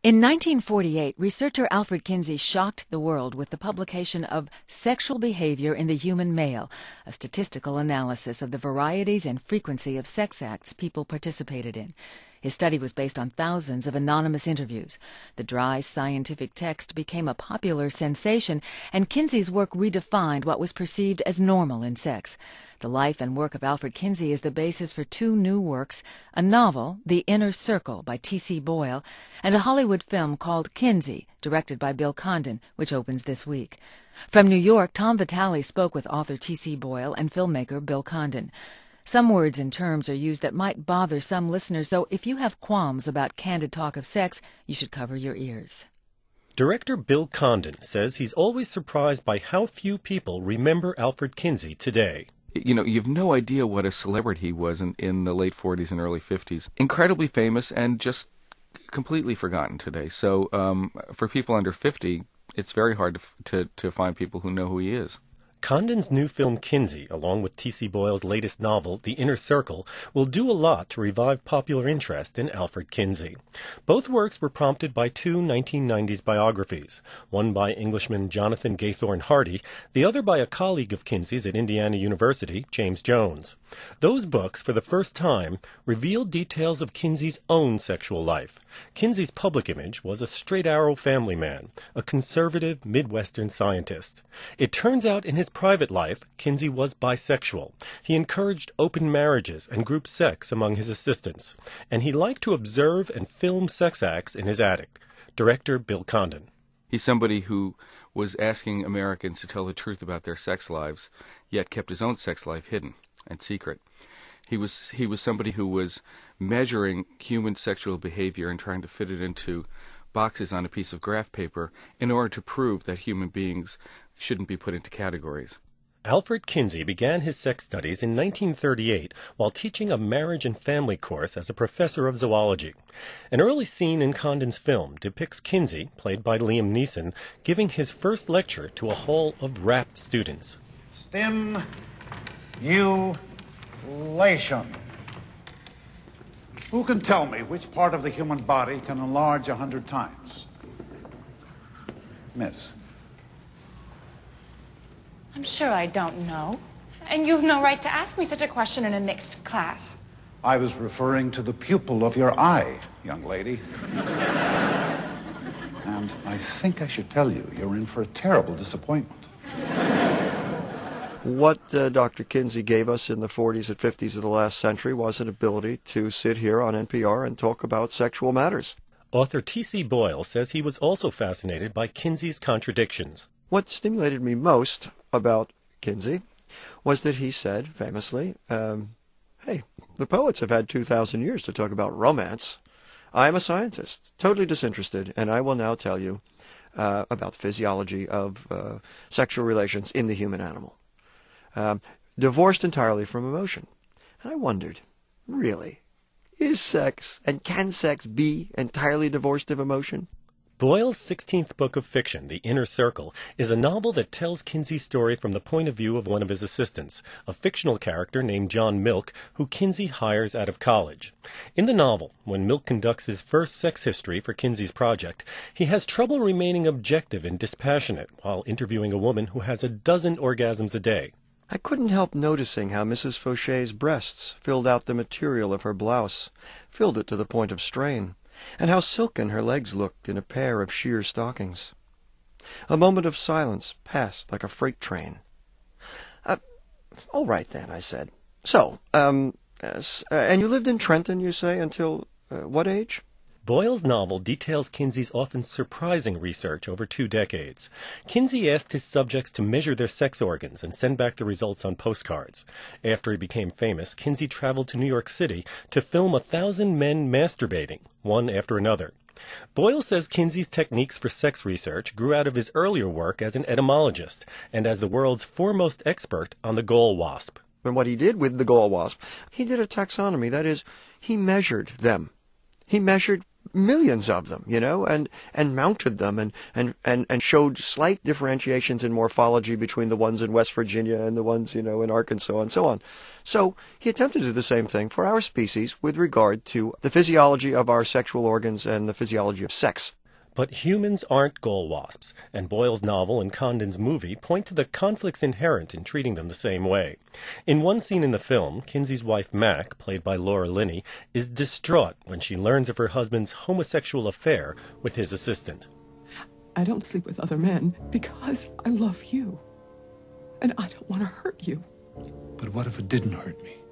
In 1948, researcher Alfred Kinsey shocked the world with the publication of Sexual Behavior in the Human Male, a statistical analysis of the varieties and frequency of sex acts people participated in. His study was based on thousands of anonymous interviews. The dry scientific text became a popular sensation, and Kinsey's work redefined what was perceived as normal in sex. The life and work of Alfred Kinsey is the basis for two new works, a novel, The Inner Circle by T.C. Boyle, and a Hollywood film called Kinsey, directed by Bill Condon, which opens this week. From New York, Tom Vitale spoke with author T.C. Boyle and filmmaker Bill Condon. Some words and terms are used that might bother some listeners, so if you have qualms about candid talk of sex, you should cover your ears. Director Bill Condon says he's always surprised by how few people remember Alfred Kinsey today. You know, you've no idea what a celebrity he was in the late 40s and early 50s. Incredibly famous and just completely forgotten today. So for people under 50, it's very hard to find people who know who he is. Condon's new film Kinsey, along with T.C. Boyle's latest novel, The Inner Circle, will do a lot to revive popular interest in Alfred Kinsey. Both works were prompted by two 1990s biographies, one by Englishman Jonathan Gathorne Hardy, the other by a colleague of Kinsey's at Indiana University, James Jones. Those books, for the first time, revealed details of Kinsey's own sexual life. Kinsey's public image was a straight-arrow family man, a conservative Midwestern scientist. It turns out in his private life, Kinsey was bisexual. He encouraged open marriages and group sex among his assistants, and he liked to observe and film sex acts in his attic. Director Bill Condon. He's somebody who was asking Americans to tell the truth about their sex lives, yet kept his own sex life hidden and secret. He was somebody who was measuring human sexual behavior and trying to fit it into boxes on a piece of graph paper in order to prove that human beings shouldn't be put into categories. Alfred Kinsey began his sex studies in 1938 while teaching a marriage and family course as a professor of zoology. An early scene in Condon's film depicts Kinsey, played by Liam Neeson, giving his first lecture to a hall of rapt students. Stimulation. Who can tell me which part of the human body can enlarge 100 times? Miss. I'm sure I don't know. And you've no right to ask me such a question in a mixed class. I was referring to the pupil of your eye, young lady. And I think I should tell you, you're in for a terrible disappointment. What Dr. Kinsey gave us in the 40s and 50s of the last century was an ability to sit here on NPR and talk about sexual matters. Author T.C. Boyle says he was also fascinated by Kinsey's contradictions. What stimulated me most about Kinsey was that he said, famously, hey, the poets have had 2,000 years to talk about romance. I am a scientist, totally disinterested, and I will now tell you about the physiology of sexual relations in the human animal. Divorced entirely from emotion. And I wondered, really, is sex, and can sex be entirely divorced of emotion? Boyle's 16th book of fiction, The Inner Circle, is a novel that tells Kinsey's story from the point of view of one of his assistants, a fictional character named John Milk, who Kinsey hires out of college. In the novel, when Milk conducts his first sex history for Kinsey's project, he has trouble remaining objective and dispassionate while interviewing a woman who has a dozen orgasms a day. I couldn't help noticing how Mrs. Fauchet's breasts filled out the material of her blouse, filled it to the point of strain, and how silken her legs looked in a pair of sheer stockings. A moment of silence passed like a freight train. All right, then, I said. So, and you lived in Trenton, you say, until what age? Boyle's novel details Kinsey's often surprising research over 2 decades. Kinsey asked his subjects to measure their sex organs and send back the results on postcards. After he became famous, Kinsey traveled to New York City to film 1,000 men masturbating, one after another. Boyle says Kinsey's techniques for sex research grew out of his earlier work as an etymologist and as the world's foremost expert on the gall wasp. And what he did with the gall wasp, he did a taxonomy. That is, he measured them. He measured millions of them, and mounted them and showed slight differentiations in morphology between the ones in West Virginia and the ones, in Arkansas and so on. So he attempted to do the same thing for our species with regard to the physiology of our sexual organs and the physiology of sex. But humans aren't gall wasps, and Boyle's novel and Condon's movie point to the conflicts inherent in treating them the same way. In one scene in the film, Kinsey's wife Mac, played by Laura Linney, is distraught when she learns of her husband's homosexual affair with his assistant. I don't sleep with other men because I love you, and I don't want to hurt you. But what if it didn't hurt me?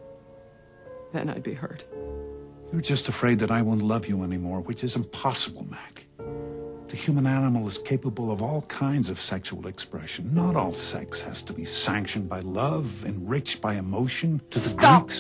Then I'd be hurt. You're just afraid that I won't love you anymore, which is impossible, Mac. The human animal is capable of all kinds of sexual expression. Not all sex has to be sanctioned by love, enriched by emotion. To the Greeks.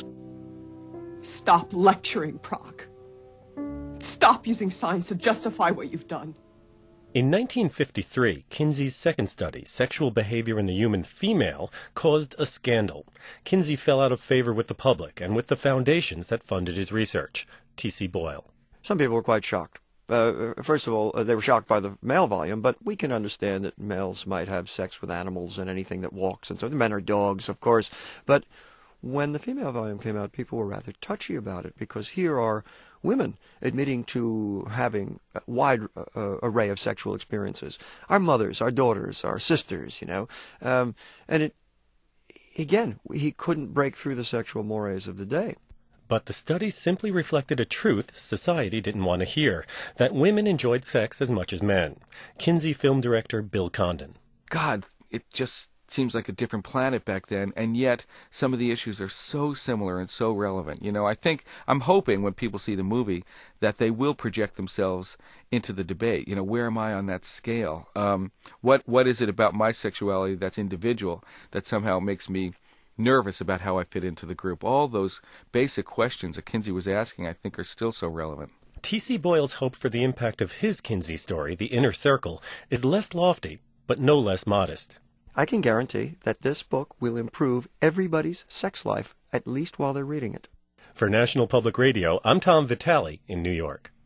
Stop lecturing, Proc. Stop using science to justify what you've done. In 1953, Kinsey's second study, Sexual Behavior in the Human Female, caused a scandal. Kinsey fell out of favor with the public and with the foundations that funded his research. T.C. Boyle. Some people were quite shocked. First of all, they were shocked by the male volume, but we can understand that males might have sex with animals and anything that walks, and so the men are dogs, of course. But when the female volume came out, people were rather touchy about it, because here are women admitting to having a wide array of sexual experiences. Our mothers, our daughters, our sisters, and again, he couldn't break through the sexual mores of the day. But the study simply reflected a truth society didn't want to hear, that women enjoyed sex as much as men. Kinsey film director Bill Condon. God, it just seems like a different planet back then, and yet some of the issues are so similar and so relevant. I'm hoping when people see the movie that they will project themselves into the debate. Where am I on that scale? What is it about my sexuality that's individual that somehow makes me nervous about how I fit into the group? All those basic questions that Kinsey was asking, I think, are still so relevant. T.C. Boyle's hope for the impact of his Kinsey story, The Inner Circle, is less lofty, but no less modest. I can guarantee that this book will improve everybody's sex life, at least while they're reading it. For National Public Radio, I'm Tom Vitale in New York.